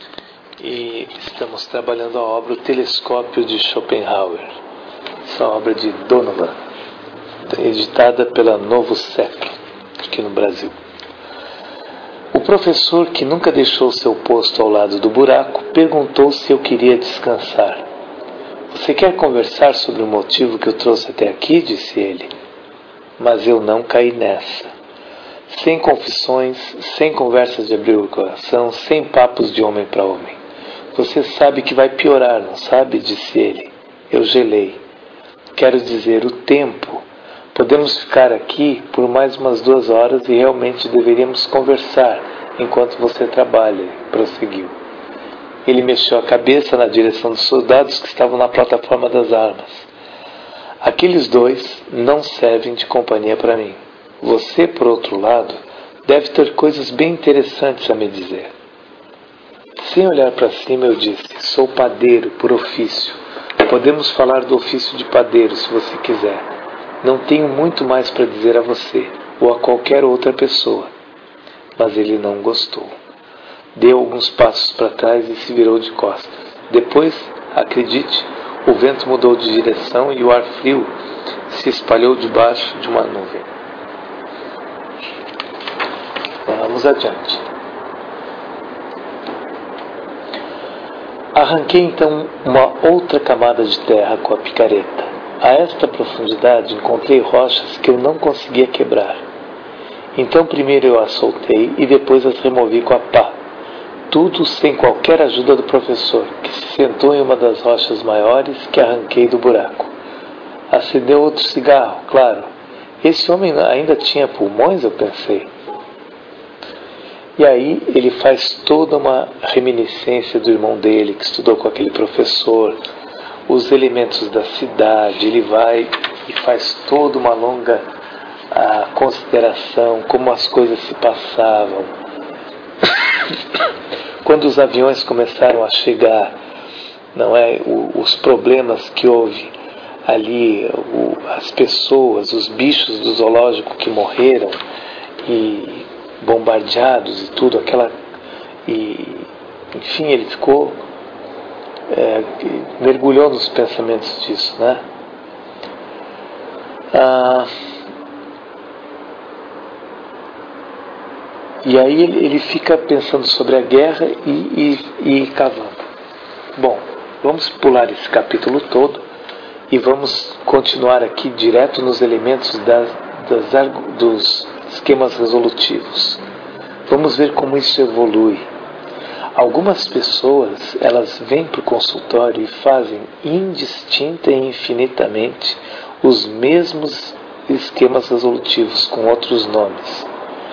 e estamos trabalhando a obra O Telescópio de Schopenhauer, essa obra de Donovan, editada pela Novo Século, aqui no Brasil. O professor, que nunca deixou seu posto ao lado do buraco, perguntou se eu queria descansar. Você quer conversar sobre o motivo que eu trouxe até aqui? Disse ele. Mas eu não caí nessa. Sem confissões, sem conversas de abrir o coração, sem papos de homem para homem. Você sabe que vai piorar, não sabe? Disse ele. Eu gelei. Quero dizer, o tempo. Podemos ficar aqui por mais umas 2 horas e realmente deveríamos conversar enquanto você trabalha, prosseguiu. Ele mexeu a cabeça na direção dos soldados que estavam na plataforma das armas. Aqueles 2 não servem de companhia para mim. Você, por outro lado, deve ter coisas bem interessantes a me dizer. Sem olhar para cima, eu disse, sou padeiro por ofício. Podemos falar do ofício de padeiro, se você quiser. Não tenho muito mais para dizer a você, ou a qualquer outra pessoa. Mas ele não gostou. Deu alguns passos para trás e se virou de costas. Depois, acredite, o vento mudou de direção e o ar frio se espalhou debaixo de uma nuvem. Vamos adiante. Arranquei então uma outra camada de terra com a picareta. A esta profundidade encontrei rochas que eu não conseguia quebrar. Então primeiro eu as soltei e depois as removi com a pá. Tudo sem qualquer ajuda do professor, que se sentou em uma das rochas maiores que arranquei do buraco. Acendeu outro cigarro, claro. Esse homem ainda tinha pulmões, eu pensei. E aí ele faz toda uma reminiscência do irmão dele, que estudou com aquele professor, os elementos da cidade. Ele vai e faz toda uma longa consideração, como as coisas se passavam. Quando os aviões começaram a chegar, não é, os problemas que houve ali, as pessoas, os bichos do zoológico que morreram e bombardeados e tudo, enfim, ele ficou mergulhou nos pensamentos disso, né? E aí ele fica pensando sobre a guerra e cavando. Bom, vamos pular esse capítulo todo e vamos continuar aqui direto nos elementos dos esquemas resolutivos. Vamos ver como isso evolui. Algumas pessoas, elas vêm para o consultório e fazem indistinta e infinitamente os mesmos esquemas resolutivos com outros nomes.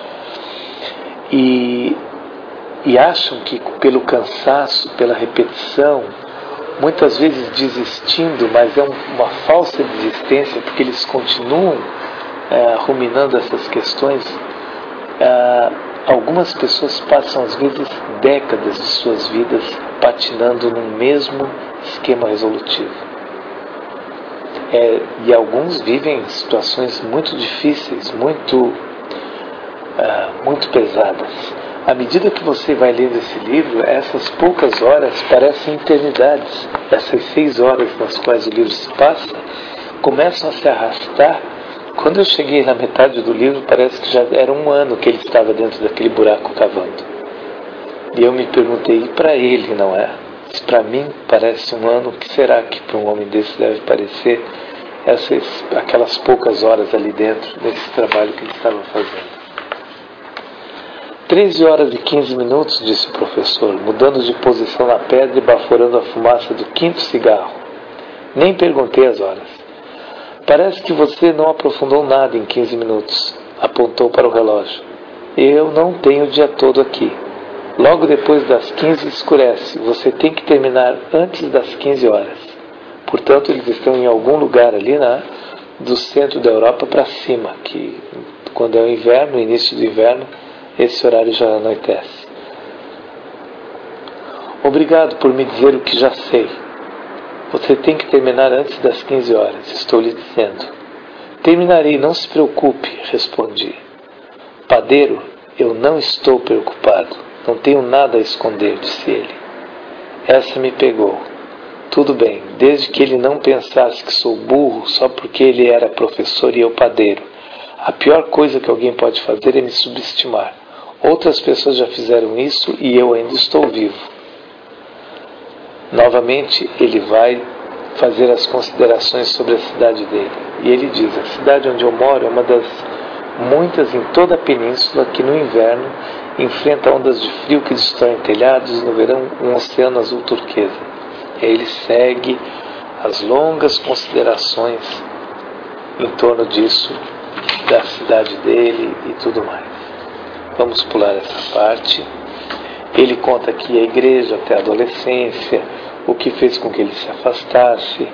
E acham que pelo cansaço, pela repetição, muitas vezes desistindo, mas é uma falsa desistência, porque eles continuam ruminando essas questões. Algumas pessoas passam às vezes décadas de suas vidas patinando no mesmo esquema resolutivo. E alguns vivem situações muito difíceis, muito pesadas. À medida que você vai lendo esse livro, essas poucas horas parecem eternidades. Essas 6 horas nas quais o livro se passa começam a se arrastar. Quando eu cheguei na metade do livro, parece que já era 1 ano que ele estava dentro daquele buraco cavando. E eu me perguntei, e para ele, não é? Se para mim parece 1 ano, o que será que para um homem desse deve parecer aquelas poucas horas ali dentro, nesse trabalho que ele estava fazendo? 13 horas e 15 minutos, disse o professor, mudando de posição na pedra e baforando a fumaça do 5º cigarro. Nem perguntei as horas. Parece que você não aprofundou nada em 15 minutos, apontou para o relógio. Eu não tenho o dia todo aqui. Logo depois das 15 escurece. Você tem que terminar antes das 15 horas. Portanto, eles estão em algum lugar ali, do centro da Europa para cima, que quando é o inverno, início do inverno, esse horário já anoitece. Obrigado por me dizer o que já sei. Você tem que terminar antes das 15 horas, estou lhe dizendo. Terminarei, não se preocupe, respondi. Padeiro, eu não estou preocupado. Não tenho nada a esconder, disse ele. Essa me pegou. Tudo bem, desde que ele não pensasse que sou burro só porque ele era professor e eu padeiro. A pior coisa que alguém pode fazer é me subestimar. Outras pessoas já fizeram isso e eu ainda estou vivo. Novamente, ele vai fazer as considerações sobre a cidade dele. E ele diz, a cidade onde eu moro é uma das muitas em toda a península que no inverno enfrenta ondas de frio que destroem telhados e no verão um oceano azul turquesa. E aí ele segue as longas considerações em torno disso, da cidade dele e tudo mais. Vamos pular essa parte. Ele conta aqui a igreja até a adolescência, o que fez com que ele se afastasse,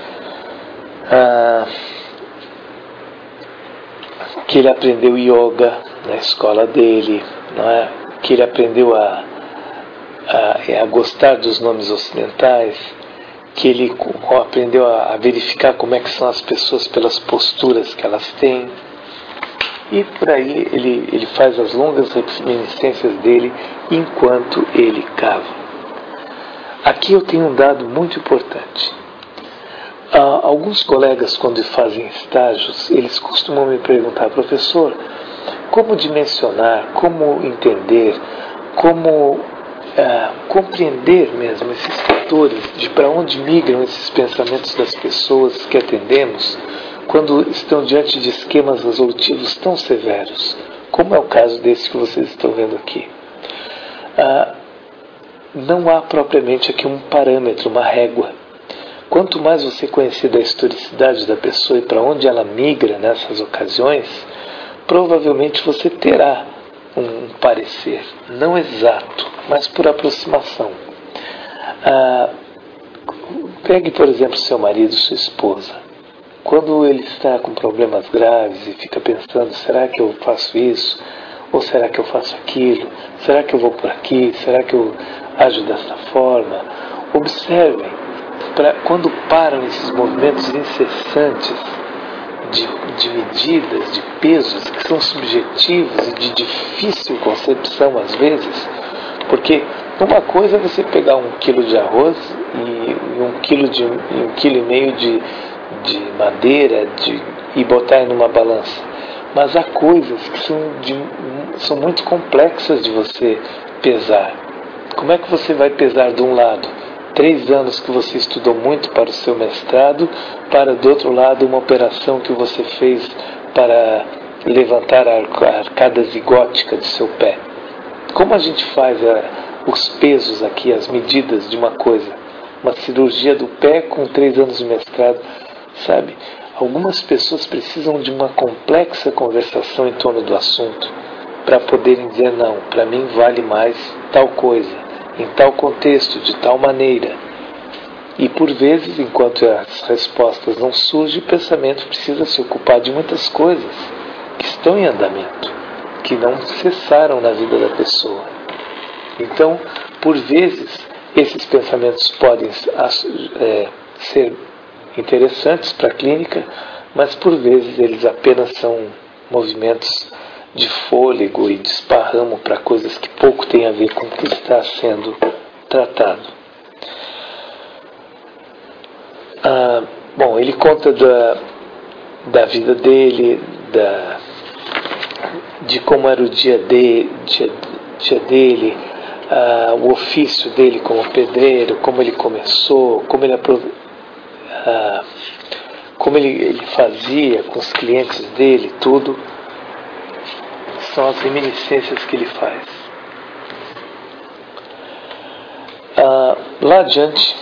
que ele aprendeu yoga na escola dele, não é? Que ele aprendeu a gostar dos nomes ocidentais, que ele aprendeu a verificar como é que são as pessoas pelas posturas que elas têm. E por aí ele faz as longas reminiscências dele enquanto ele cava. Aqui eu tenho um dado muito importante. Alguns colegas, quando fazem estágios, eles costumam me perguntar: professor, como dimensionar, como entender, como compreender mesmo esses fatores de para onde migram esses pensamentos das pessoas que atendemos quando estão diante de esquemas resolutivos tão severos, como é o caso desse que vocês estão vendo aqui. Não há propriamente aqui um parâmetro, uma régua. Quanto mais você conhecer da historicidade da pessoa e para onde ela migra nessas ocasiões, provavelmente você terá um parecer, não exato, mas por aproximação. Pegue, por exemplo, seu marido, sua esposa. Quando ele está com problemas graves e fica pensando: será que eu faço isso? Ou será que eu faço aquilo? Será que eu vou por aqui? Será que eu ajo dessa forma? Observem, quando param esses movimentos incessantes de medidas, de pesos que são subjetivos e de difícil concepção às vezes, porque uma coisa é você pegar 1 quilo de arroz e 1,5 quilo de madeira e botar em uma balança, mas há coisas que são muito complexas de você pesar. Como é que você vai pesar de um lado 3 anos que você estudou muito para o seu mestrado, para do outro lado uma operação que você fez para levantar a arcada zigótica do seu pé? Como a gente faz os pesos aqui, as medidas de uma coisa? Uma cirurgia do pé com 3 anos de mestrado, sabe? Algumas pessoas precisam de uma complexa conversação em torno do assunto para poderem dizer: não, para mim vale mais tal coisa, em tal contexto, de tal maneira. E por vezes, enquanto as respostas não surgem, o pensamento precisa se ocupar de muitas coisas que estão em andamento, que não cessaram na vida da pessoa. Então, por vezes, esses pensamentos podem ser interessantes para a clínica, mas por vezes eles apenas são movimentos de fôlego e de esparramo para coisas que pouco têm a ver com o que está sendo tratado. Bom, ele conta da vida dele, de como era o dia dele, o ofício dele como pedreiro, como ele começou, como ele fazia com os clientes dele, tudo. São as reminiscências que ele faz. Lá adiante,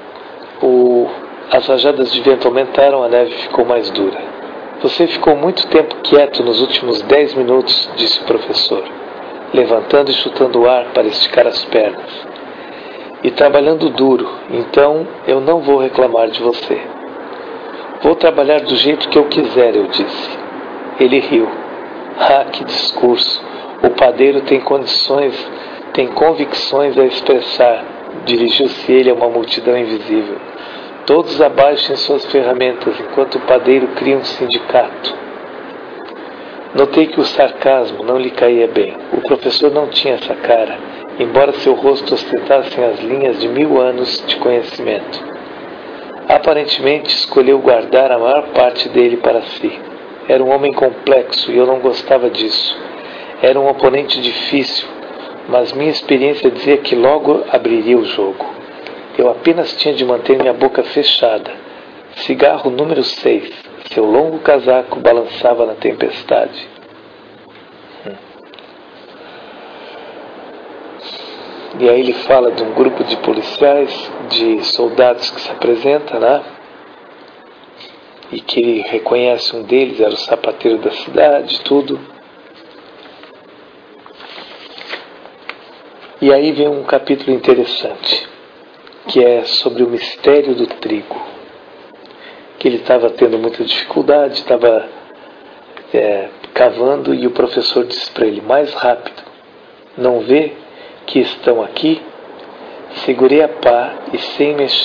as rajadas de vento aumentaram, a neve ficou mais dura. Você ficou muito tempo quieto nos últimos 10 minutos, disse o professor, levantando e chutando o ar para esticar as pernas. E trabalhando duro, então eu não vou reclamar de você. Vou trabalhar do jeito que eu quiser, eu disse. Ele riu. Que discurso! O padeiro tem convicções a expressar, dirigiu-se ele a uma multidão invisível. Todos abaixem suas ferramentas, enquanto o padeiro cria um sindicato. Notei que o sarcasmo não lhe caía bem. O professor não tinha essa cara, embora seu rosto ostentasse as linhas de 1000 anos de conhecimento. Aparentemente escolheu guardar a maior parte dele para si. Era um homem complexo e eu não gostava disso. Era um oponente difícil, mas minha experiência dizia que logo abriria o jogo. Eu apenas tinha de manter minha boca fechada. Cigarro número 6. Seu longo casaco balançava na tempestade. E aí ele fala de um grupo de policiais, de soldados que se apresenta, né? E que ele reconhece um deles, era o sapateiro da cidade, tudo. E aí vem um capítulo interessante, que é sobre o mistério do trigo. Que ele estava tendo muita dificuldade, estava cavando, e o professor disse para ele: mais rápido, não vê que estão aqui? Segurei a pá e sem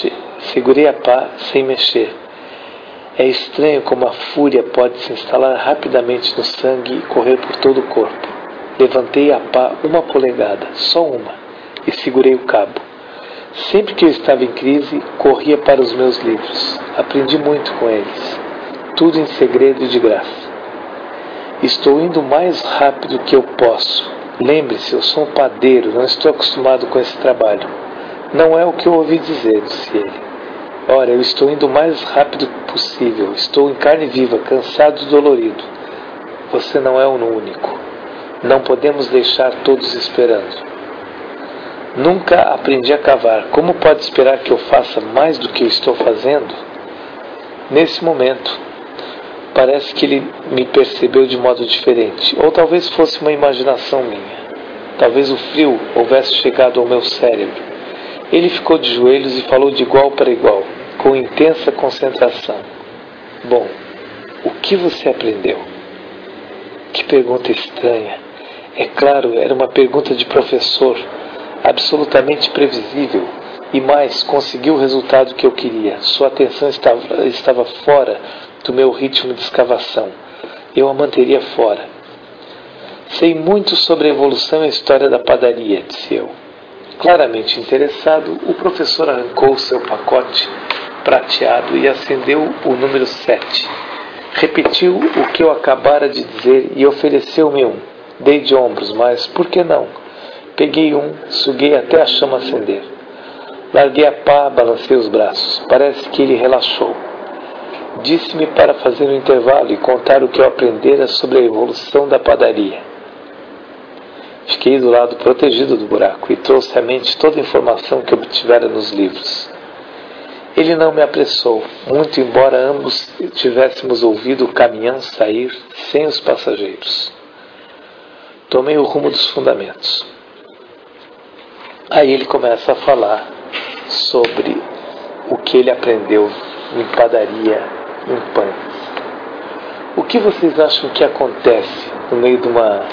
Segurei a pá sem mexer. É estranho como a fúria pode se instalar rapidamente no sangue e correr por todo o corpo. Levantei a pá 1 polegada, só uma, e segurei o cabo. Sempre que eu estava em crise, corria para os meus livros. Aprendi muito com eles. Tudo em segredo e de graça. Estou indo o mais rápido que eu posso. Lembre-se, eu sou um padeiro, não estou acostumado com esse trabalho. Não é o que eu ouvi dizer, disse ele. Ora, eu estou indo o mais rápido possível. Estou em carne viva, cansado e dolorido. Você não é o único. Não podemos deixar todos esperando. Nunca aprendi a cavar. Como pode esperar que eu faça mais do que eu estou fazendo? Nesse momento, parece que ele me percebeu de modo diferente. Ou talvez fosse uma imaginação minha. Talvez o frio houvesse chegado ao meu cérebro. Ele ficou de joelhos e falou de igual para igual, com intensa concentração. Bom, o que você aprendeu? Que pergunta estranha. É claro, era uma pergunta de professor, absolutamente previsível, e mais, conseguiu o resultado que eu queria. Sua atenção estava fora do meu ritmo de escavação. Eu a manteria fora. Sei muito sobre a evolução e a história da padaria, disse eu. Claramente interessado, o professor arrancou seu pacote prateado e acendeu o número 7. Repetiu o que eu acabara de dizer e ofereceu-me um. Dei de ombros, mas por que não? Peguei um, suguei até a chama acender. Larguei a pá, balancei os braços. Parece que ele relaxou. Disse-me para fazer um intervalo e contar o que eu aprendera sobre a evolução da padaria. Fiquei do lado protegido do buraco e trouxe à mente toda a informação que obtivera nos livros. Ele não me apressou, muito embora ambos tivéssemos ouvido o caminhão sair sem os passageiros. Tomei o rumo dos fundamentos. Aí ele começa a falar sobre o que ele aprendeu em padaria, em pães. O que vocês acham que acontece no meio de uma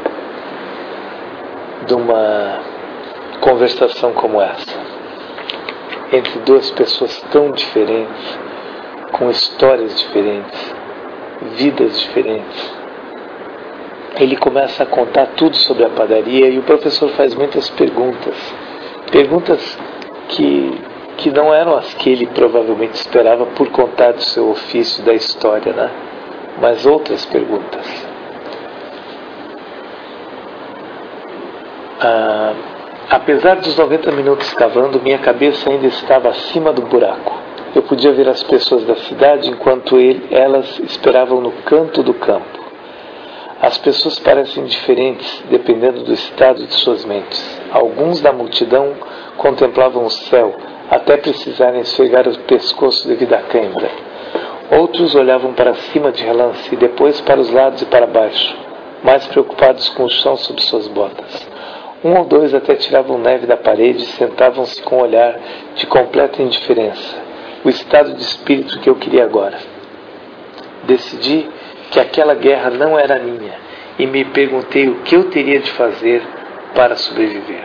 conversação como essa? Entre duas pessoas tão diferentes, com histórias diferentes, vidas diferentes. Ele começa a contar tudo sobre a padaria e o professor faz muitas perguntas. Perguntas que não eram as que ele provavelmente esperava por contar do seu ofício, da história, né? Mas outras perguntas. Apesar dos 90 minutos cavando, minha cabeça ainda estava acima do buraco. Eu podia ver as pessoas da cidade enquanto elas esperavam no canto do campo. As pessoas parecem diferentes, dependendo do estado de suas mentes. Alguns da multidão contemplavam o céu, até precisarem esfregar o pescoço devido à cãibra. Outros olhavam para cima de relance e depois para os lados e para baixo, mais preocupados com o chão sob suas botas. Um ou dois até tiravam neve da parede e sentavam-se com um olhar de completa indiferença. O estado de espírito que eu queria agora. Decidi que aquela guerra não era minha e me perguntei o que eu teria de fazer para sobreviver.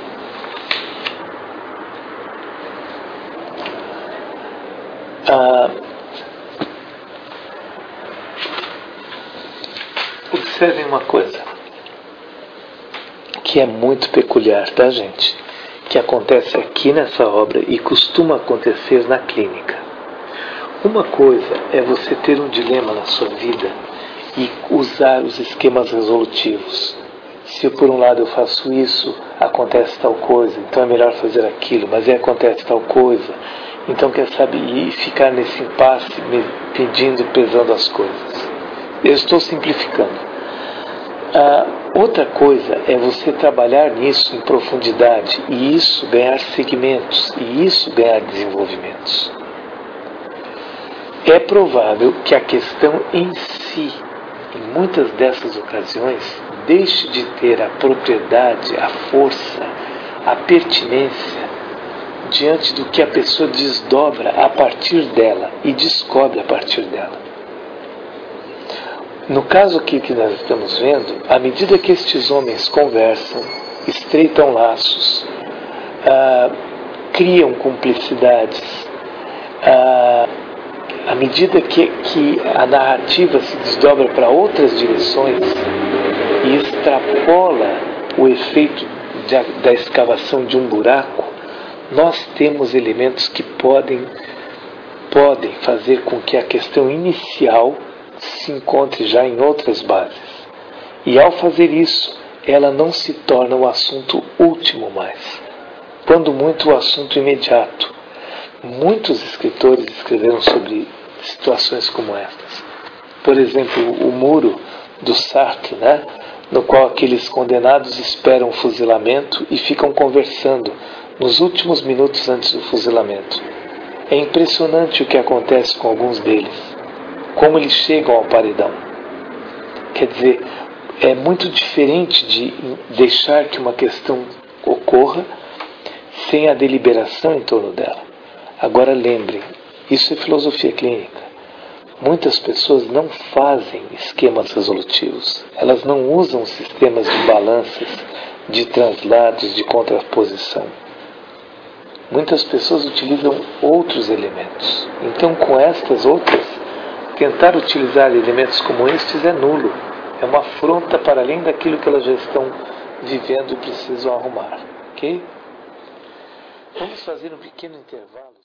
Observem uma coisa que é muito peculiar, tá, gente? Que acontece aqui nessa obra e costuma acontecer na clínica. Uma coisa é você ter um dilema na sua vida e usar os esquemas resolutivos. Se por um lado eu faço isso, acontece tal coisa, então é melhor fazer aquilo, mas aí acontece tal coisa, então quer saber, e ficar nesse impasse, pedindo, pesando as coisas. Eu estou simplificando. Outra coisa é você trabalhar nisso em profundidade e isso ganhar segmentos e isso ganhar desenvolvimentos. É provável que a questão em si, em muitas dessas ocasiões, deixe de ter a propriedade, a força, a pertinência diante do que a pessoa desdobra a partir dela e descobre a partir dela. No caso aqui que nós estamos vendo, à medida que estes homens conversam, estreitam laços, criam cumplicidades, À medida que a narrativa se desdobra para outras direções e extrapola o efeito da escavação de um buraco, nós temos elementos que podem fazer com que a questão inicial se encontre já em outras bases. E ao fazer isso, ela não se torna o assunto último mais. Quando muito, o assunto imediato. Muitos escritores escreveram sobre situações como estas. Por exemplo, o Muro, do Sartre, no qual aqueles condenados esperam o fuzilamento e ficam conversando nos últimos minutos antes do fuzilamento. É impressionante o que acontece com alguns deles, como eles chegam ao paredão. Quer dizer, é muito diferente de deixar que uma questão ocorra sem a deliberação em torno dela. Agora lembrem, isso é filosofia clínica. Muitas pessoas não fazem esquemas resolutivos. Elas não usam sistemas de balanças, de translados, de contraposição. Muitas pessoas utilizam outros elementos. Então, com estas outras, tentar utilizar elementos como estes é nulo. É uma afronta para além daquilo que elas já estão vivendo e precisam arrumar. Ok? Vamos fazer um pequeno intervalo.